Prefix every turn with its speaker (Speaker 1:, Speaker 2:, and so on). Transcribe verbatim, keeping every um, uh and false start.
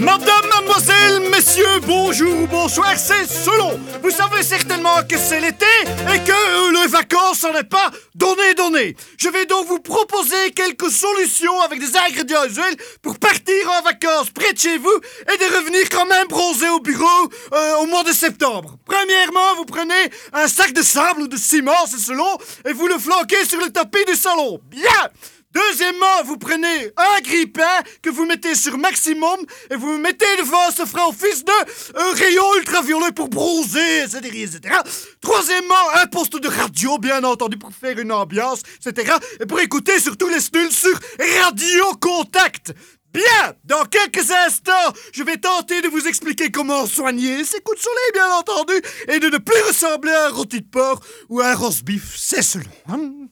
Speaker 1: Madame, mademoiselle, messieurs, bonjour, bonsoir, c'est selon. Vous savez certainement que c'est l'été et que euh, les vacances n'en est pas donné, donné. Je vais donc vous proposer quelques solutions avec des ingrédients usuels pour partir en vacances près de chez vous et de revenir quand même bronzer au bureau euh, au mois de septembre. Premièrement, vous prenez un sac de sable ou de ciment, c'est selon, et vous le flanquez sur le tapis du salon. Bien! Deuxièmement, vous prenez un grille-pain que vous mettez sur maximum et vous mettez devant, ça fera office de euh, rayon ultraviolet pour bronzer, et cetera, et cetera. Troisièmement, un poste de radio, bien entendu, pour faire une ambiance, et cetera. Et pour écouter surtout les snuls sur Radio Contact. Bien! Dans quelques instants, je vais tenter de vous expliquer comment soigner ces coups de soleil, bien entendu, et de ne plus ressembler à un rôti de porc ou à un roast beef, c'est selon. Hein?